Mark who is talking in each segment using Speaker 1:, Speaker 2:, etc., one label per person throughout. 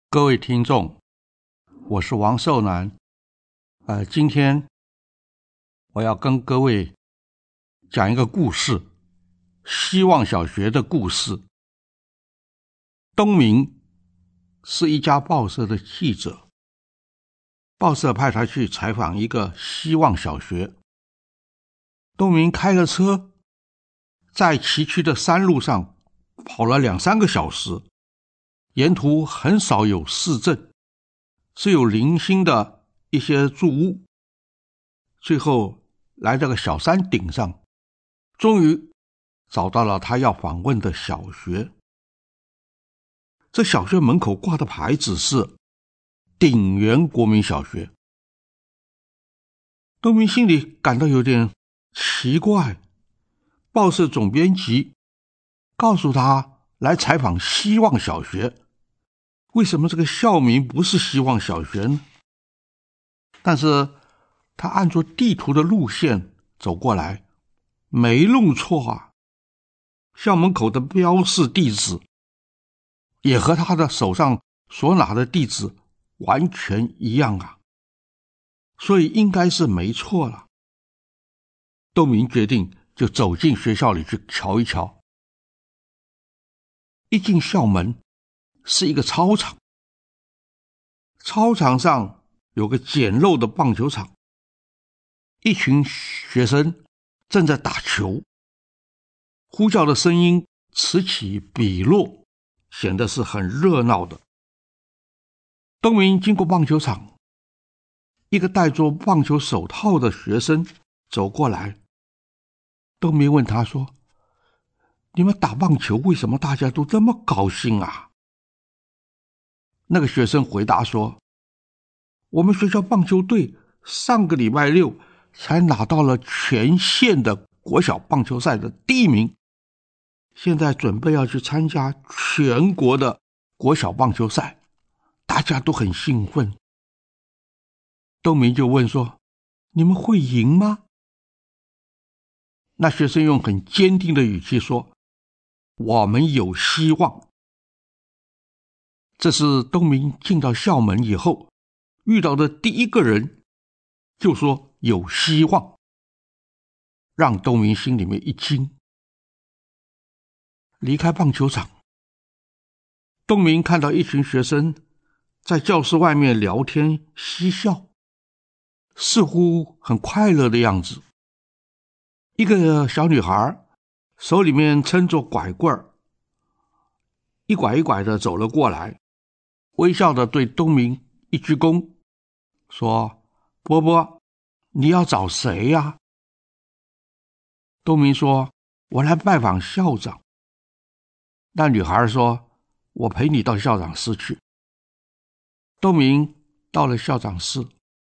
Speaker 1: 各位听众，我是王寿南。今天我要跟各位讲一个故事，希望小学的故事。东明是一家报社的记者，报社派他去采访一个希望小学。东明开了车，在崎岖的山路上跑了2-3个小时，沿途很少有市镇，只有零星的一些住屋。最后来到个小山顶上，终于找到了他要访问的小学。这小学门口挂的牌子是鼎元国民小学。东明心里感到有点奇怪，报社总编辑告诉他来采访希望小学，为什么这个校名不是希望小学呢？但是他按照地图的路线走过来，没弄错啊，校门口的标示地址也和他的手上所拿的地址完全一样啊，所以应该是没错了。东明决定就走进学校里去瞧一瞧。一进校门是一个操场，操场上有个简陋的棒球场，一群学生正在打球，呼叫的声音此起彼落，显得是很热闹的。东明经过棒球场，一个戴着棒球手套的学生走过来。东明问他说：“你们打棒球为什么大家都这么高兴啊？”那个学生回答说：“我们学校棒球队上个礼拜六才拿到了全县的国小棒球赛的第1名，现在准备要去参加全国的国小棒球赛，大家都很兴奋。”东明就问说：“你们会赢吗？”那学生用很坚定的语气说：“我们有希望。”这是东明进到校门以后遇到的第一个人，就说有希望，让东明心里面一惊。离开棒球场，东明看到一群学生在教室外面聊天嬉笑，似乎很快乐的样子。一个小女孩手里面撑着拐棍，一拐一拐的走了过来，微笑的对东明一鞠躬，说：“波波，你要找谁呀？”东明说：“我来拜访校长。”那女孩说：“我陪你到校长室去。”东明到了校长室，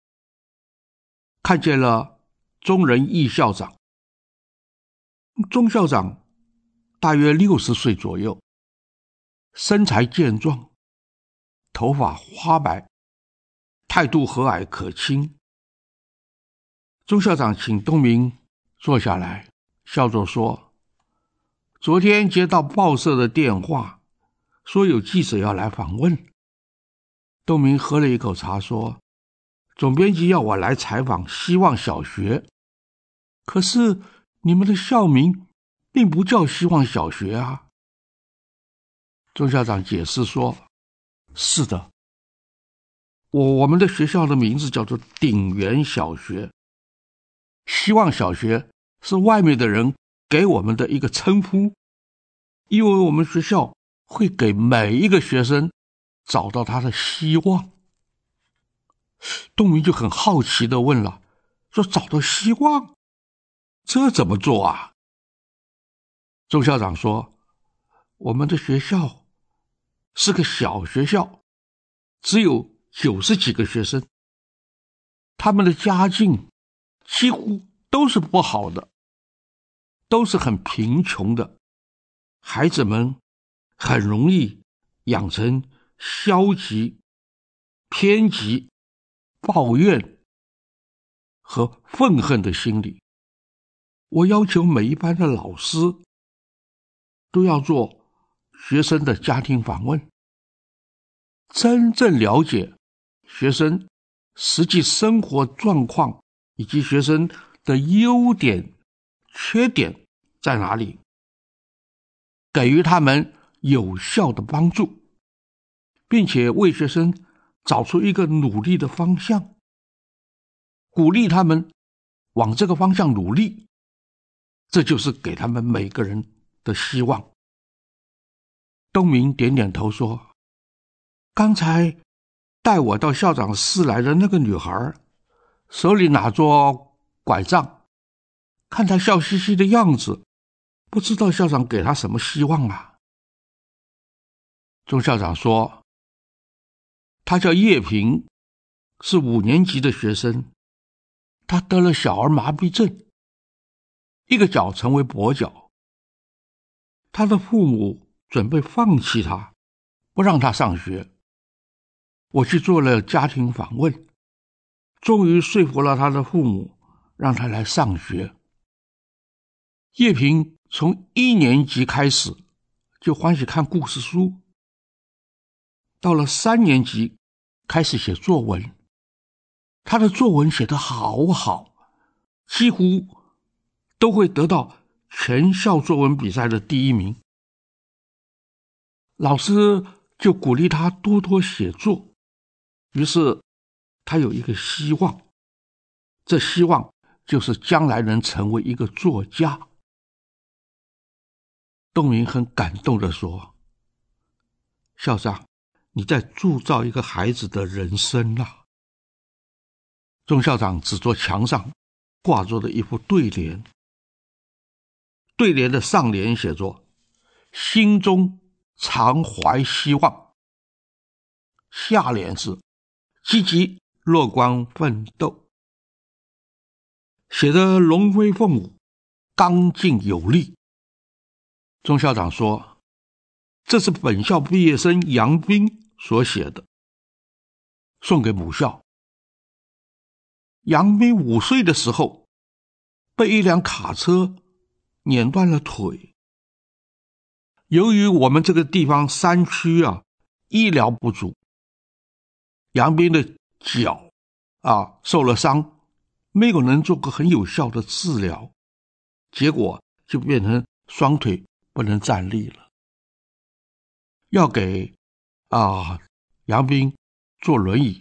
Speaker 1: 看见了钟仁义校长。钟校长大约60岁左右，身材健壮，头发花白，态度和蔼可亲。钟校长请东明坐下来，笑着说：“昨天接到报社的电话，说有记者要来访问。”东明喝了一口茶说：“总编辑要我来采访希望小学，可是你们的校名并不叫希望小学啊。”钟校长解释说：“是的，我们的学校的名字叫做鼎元小学，希望小学是外面的人给我们的一个称呼，因为我们学校会给每一个学生找到他的希望。”东明就很好奇地问了，说：“找到希望，这怎么做啊？”钟校长说：“我们的学校是个小学校，只有90几个学生，他们的家境几乎都是不好的，都是很贫穷的，孩子们很容易养成消极、偏激、抱怨和愤恨的心理。我要求每一班的老师都要做学生的家庭访问， 真正了解学生实际生活状况以及学生的优点、缺点在哪里，给予他们有效的帮助，并且为学生找出一个努力的方向，鼓励他们往这个方向努力，这就是给他们每个人的希望。东明点点头说，刚才带我到校长室来的那个女孩，手里拿着拐杖，看她笑嘻嘻的样子，不知道校长给她什么希望啊？钟校长说，她叫叶萍，是5年级的学生，她得了小儿麻痹症，一个脚成为跛脚，她的父母准备放弃她，不让她上学。我去做了家庭访问，终于说服了她的父母，让她来上学。叶萍从1年级开始就欢喜看故事书，到了3年级开始写作文，她的作文写得好好，几乎都会得到全校作文比赛的第1名。老师就鼓励她多多写作，于是她有一个希望，这希望就是将来能成为一个作家。东明很感动地说，校长，你在铸造一个孩子的人生啊。钟校长指着墙上挂着的一副对联，对联的上联写着，心中常怀希望，下联是积极乐观奋斗，写得龙飞凤舞，刚劲有力。钟校长说，这是本校毕业生杨斌所写的，送给母校。杨斌5岁的时候被一辆卡车碾断了腿，由于我们这个地方山区医疗不足，杨斌的脚受了伤，没有能做个很有效的治疗，结果就变成双腿不能站立了，要给杨斌坐轮椅，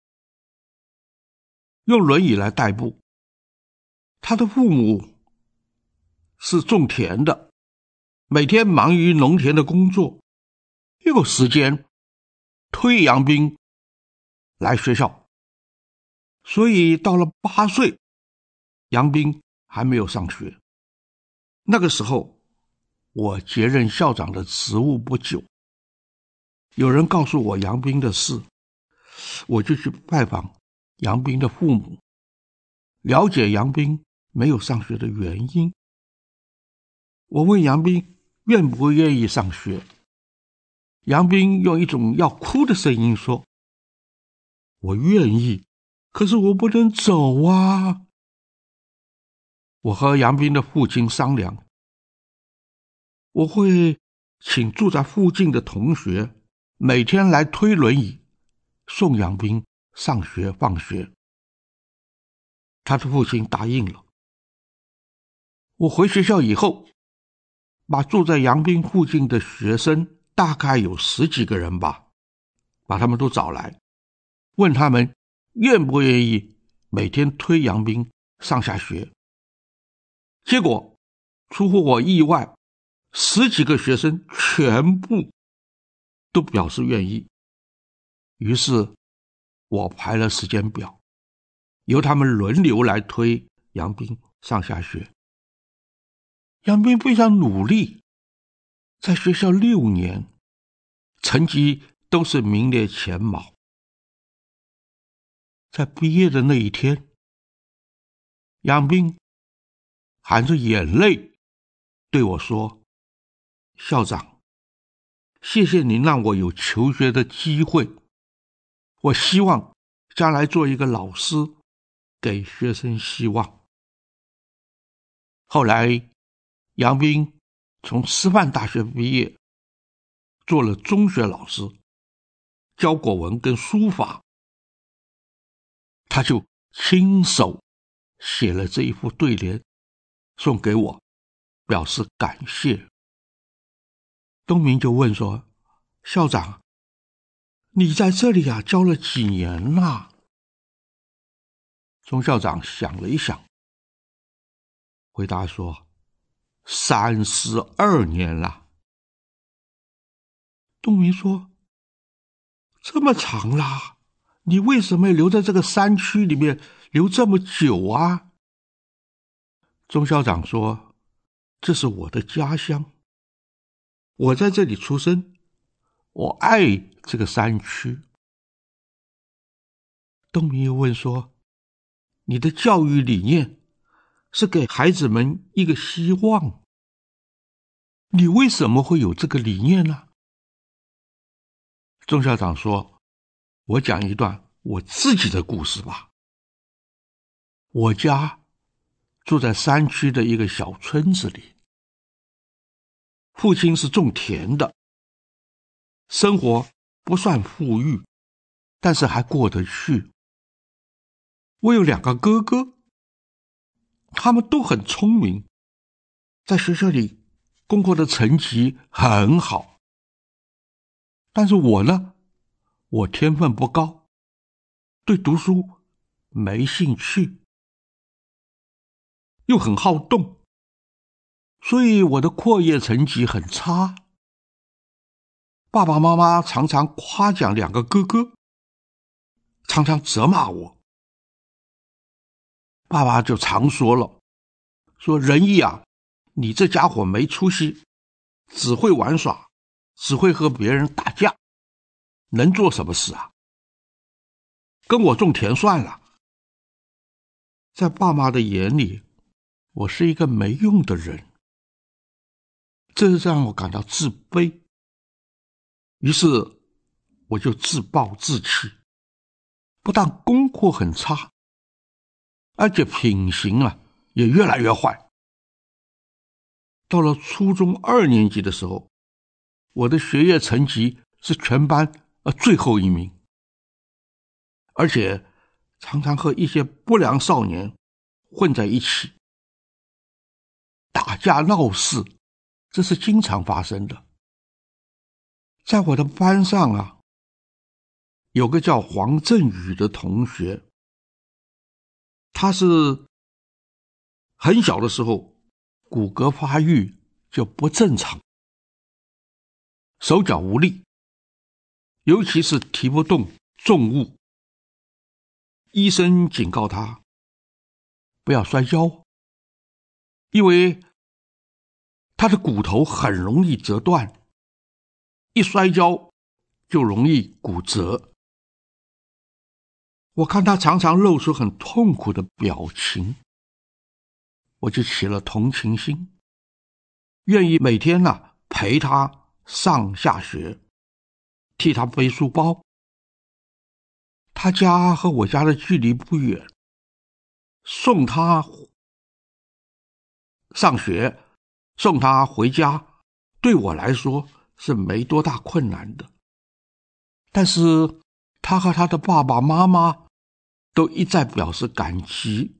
Speaker 1: 用轮椅来代步。他的父母是种田的，每天忙于农田的工作，又有时间推杨斌来学校，所以到了8岁，杨斌还没有上学。那个时候我接任校长的职务不久，有人告诉我杨斌的事，我就去拜访杨斌的父母，了解杨斌没有上学的原因。我问杨斌愿不愿意上学，杨斌用一种要哭的声音说，我愿意，可是我不能走啊。我和杨斌的父亲商量，我会请住在附近的同学每天来推轮椅送杨斌上学放学。他的父亲答应了。我回学校以后，把住在杨斌附近的学生，大概有10几个人吧，把他们都找来，问他们愿不愿意每天推杨斌上下学。结果出乎我意外，10几个学生全部都表示愿意。于是我排了时间表，由他们轮流来推杨斌上下学。杨斌非常努力，在学校6年，成绩都是名列前茅。在毕业的那一天，杨斌含着眼泪对我说，校长，谢谢您让我有求学的机会，我希望将来做一个老师，给学生希望。后来杨斌从师范大学毕业，做了中学老师， 教国文跟书法，他就亲手写了这一副对联送给我，表示感谢。东明就问说，校长，你在这里教了几年了？钟校长想了一想，回答说32年了。东明说，这么长啦，你为什么留在这个山区里面留这么久啊？钟校长说，这是我的家乡，我在这里出生，我爱这个山区。东明又问说，你的教育理念是给孩子们一个希望，你为什么会有这个理念呢？钟校长说，我讲一段我自己的故事吧。我家住在山区的一个小村子里，父亲是种田的，生活不算富裕，但是还过得去。我有2个哥哥，他们都很聪明，在学校里功课的成绩很好。但是我呢，我天分不高，对读书没兴趣，又很好动，所以我的课业成绩很差。爸爸妈妈常常夸奖2个哥哥，常常责骂我。爸爸就常说了，说仁义你这家伙没出息，只会玩耍，只会和别人打架，能做什么事啊？跟我种田算了。在爸妈的眼里，我是一个没用的人，这让我感到自卑。于是我就自暴自弃，不但功课很差，而且品行也越来越坏。到了初中2年级的时候，我的学业成绩是全班最后1名，而且常常和一些不良少年混在一起，打架闹事，这是经常发生的。在我的班上有个叫黄振宇的同学，他是很小的时候骨骼发育就不正常，手脚无力，尤其是提不动重物。医生警告他不要摔跤，因为他的骨头很容易折断，一摔跤就容易骨折。我看他常常露出很痛苦的表情，我就起了同情心，愿意每天陪他上下学，替他背书包。他家和我家的距离不远，送他上学，送他回家，对我来说是没多大困难的。但是他和他的爸爸妈妈都一再表示感激。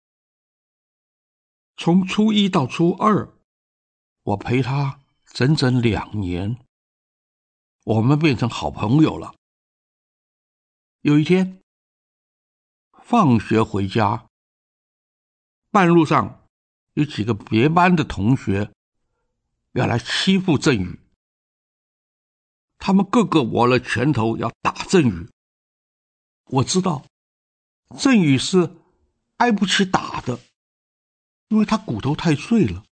Speaker 1: 从初1到初2，我陪他整整2年，我们变成好朋友了。有一天放学回家，半路上有几个别班的同学要来欺负振宇，他们个个握了拳头要打振宇。我知道振宇是挨不起打的，因为他骨头太碎了。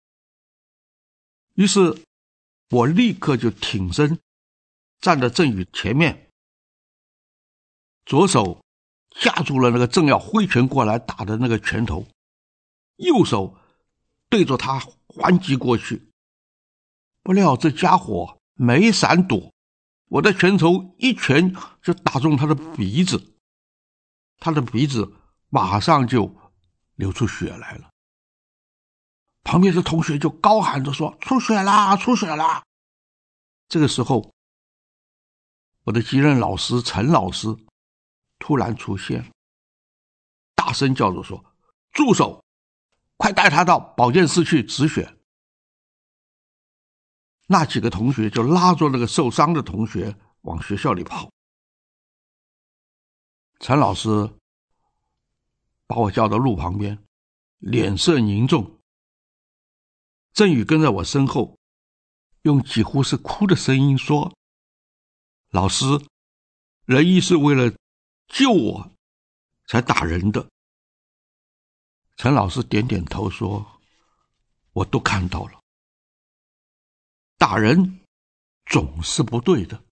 Speaker 1: 于是我立刻就挺身站在振宇前面，左手架住了那个正要挥拳过来打的那个拳头，右手对着他还击过去。不料这家伙没闪躲，我的拳头一拳就打中他的鼻子，他的鼻子马上就流出血来了。旁边的同学就高喊着说，出血啦，出血啦。这个时候我的级任老师陈老师突然出现，大声叫着说：住手，快带他到保健室去止血。那几个同学就拉着那个受伤的同学往学校里跑。陈老师把我叫到路旁边，脸色凝重。郑宇跟在我身后，用几乎是哭的声音说：老师，仁义是为了救我才打人的。陈老师点点头说：我都看到了，打人总是不对的。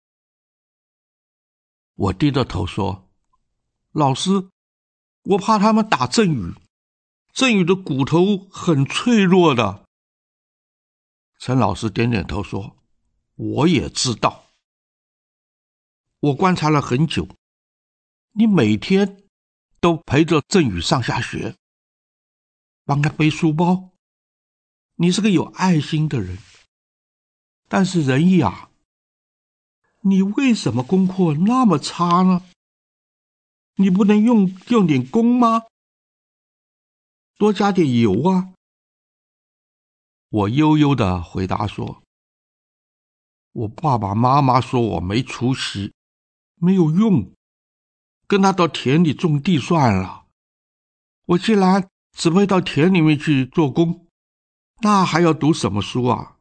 Speaker 1: 我低着头说：老师，我怕他们打郑宇，郑宇的骨头很脆弱的。陈老师点点头说：我也知道，我观察了很久，你每天都陪着郑宇上下学，帮他背书包，你是个有爱心的人。但是仁义啊，你为什么功课那么差呢？你不能用点功吗？多加点油啊。我悠悠地回答说：我爸爸妈妈说我没出息，没有用，跟他到田里种地算了。我既然只会到田里面去做工，那还要读什么书啊？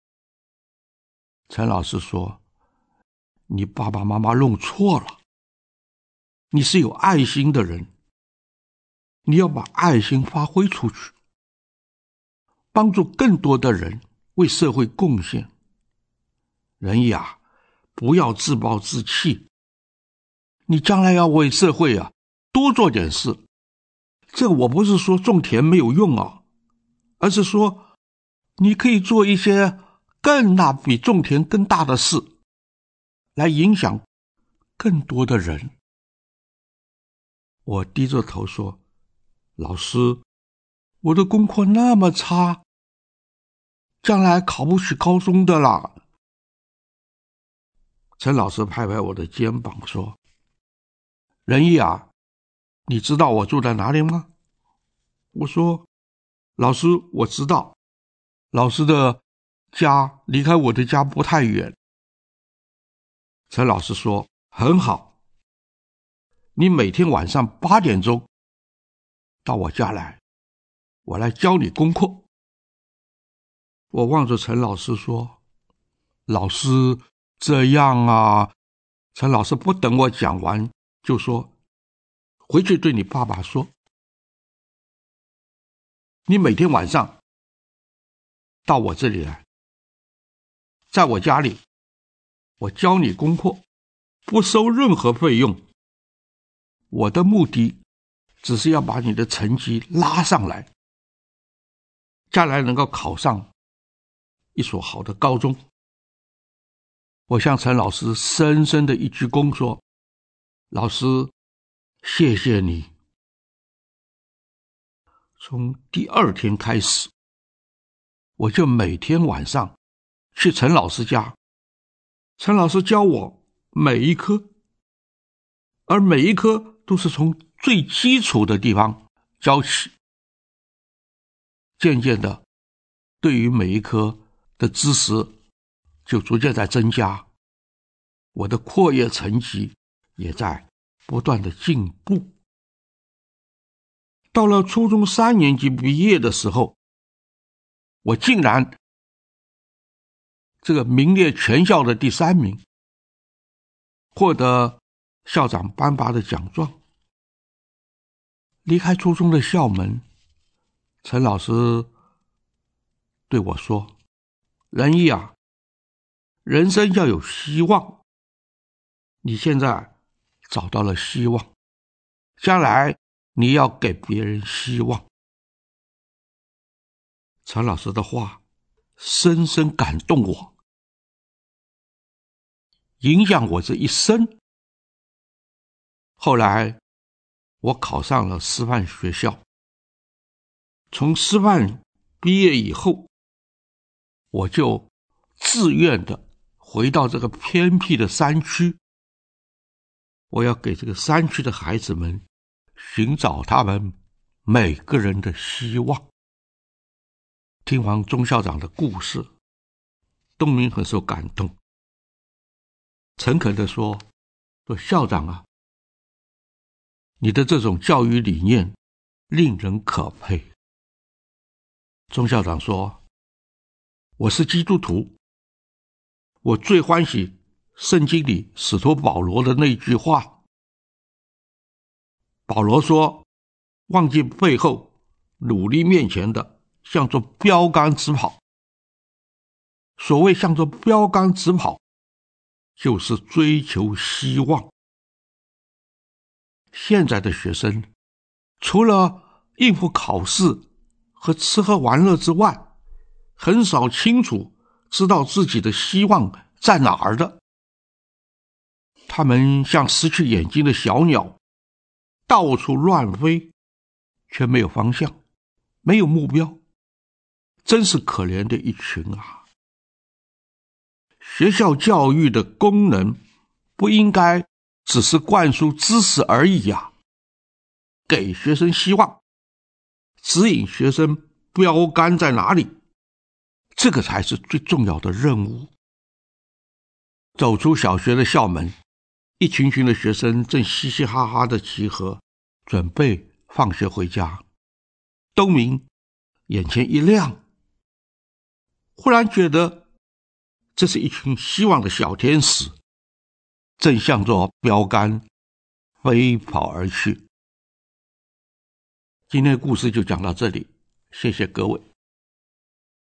Speaker 1: 陈老师说：你爸爸妈妈弄错了，你是有爱心的人，你要把爱心发挥出去，帮助更多的人，为社会贡献。仁义啊，不要自暴自弃，你将来要为社会啊多做点事。这个我不是说种田没有用啊，而是说你可以做一些更大比种田更大的事，来影响更多的人。我低着头说：老师，我的功课那么差，将来考不起高中的啦。陈老师拍拍我的肩膀说：仁义啊，你知道我住在哪里吗？我说：老师，我知道，老师的家离开我的家不太远。陈老师说：很好，你每天晚上8点钟到我家来，我来教你功课。我望着陈老师说：老师，这样啊。陈老师不等我讲完就说：回去对你爸爸说，你每天晚上到我这里来，在我家里，我教你功课，不收任何费用。我的目的只是要把你的成绩拉上来，将来能够考上一所好的高中。我向陈老师深深的一鞠躬说：老师，谢谢你。从第2天开始，我就每天晚上去陈老师家，陈老师教我每一科，而每一科都是从最基础的地方教起。渐渐的，对于每一科的知识就逐渐在增加，我的课业成绩也在不断的进步。到了初中3年级毕业的时候，我竟然这个名列全校的第3名，获得校长颁发的奖状。离开初中的校门，陈老师对我说：仁义啊，人生要有希望，你现在找到了希望，将来你要给别人希望。陈老师的话深深感动我，影响我这一生。后来我考上了师范学校，从师范毕业以后，我就自愿的回到这个偏僻的山区我要给这个山区的孩子们寻找他们每个人的希望。听完钟校长的故事，东明很受感动，诚恳地说校长啊，你的这种教育理念令人可佩。钟校长说，我是基督徒，我最欢喜圣经里使徒保罗的那句话。保罗说，忘记背后，努力面前的，向着标杆直跑。所谓向着标杆直跑，就是追求希望。现在的学生除了应付考试和吃喝玩乐之外，很少清楚知道自己的希望在哪儿的。他们像失去眼睛的小鸟，到处乱飞，却没有方向，没有目标，真是可怜的一群啊！学校教育的功能不应该只是灌输知识而已啊，给学生希望，指引学生标杆在哪里，这个才是最重要的任务。走出小学的校门，一群群的学生正嘻嘻哈哈的集合，准备放学回家。东明眼前一亮，忽然觉得这是一群希望的小天使，正向着标杆飞跑而去。今天的故事就讲到这里，谢谢各位。